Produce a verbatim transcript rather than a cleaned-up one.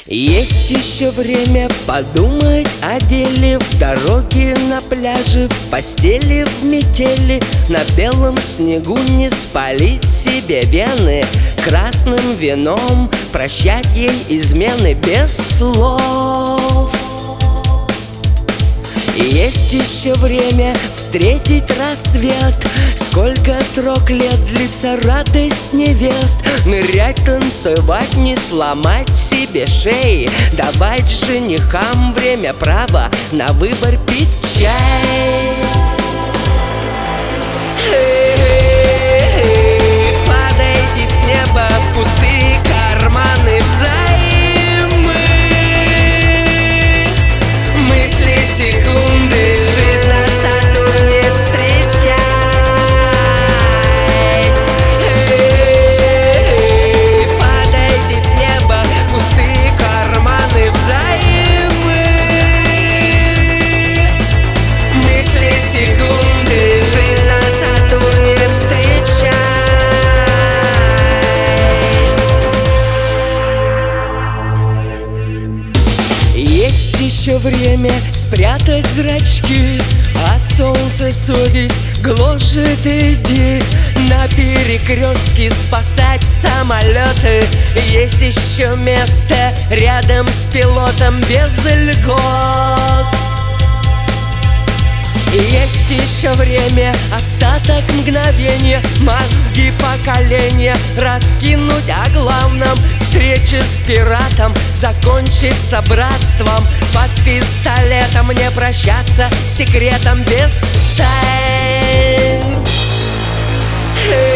Есть еще время подумать о деле. В дороге, на пляже, в постели, в метели, на белом снегу не спалить себе вены. Красным вином прощать ей измены без слов. Есть еще время встретить рассвет. Сколько срок лет длится радость невест. Нырять, танцевать, не сломать себе шеи. Давать женихам время, право на выбор пить чай. Падайте с неба в пустые карманы взаймы. Мысли секунды, жизнь на Сатурне встречай. Падайте с неба в пустые карманы взаймы. Мысли секунды, жизнь на Сатурне встречай. Есть еще время спрятать зрачки. От солнца совесть гложет, иди на перекрестке спасать самолеты. Есть еще место рядом с пилотом без льгот. Есть еще время, остаток мгновения, мозги поколения раскинуть о главном. Встреча с пиратом закончится братством. Под пистолетом не прощаться секретом без тайн.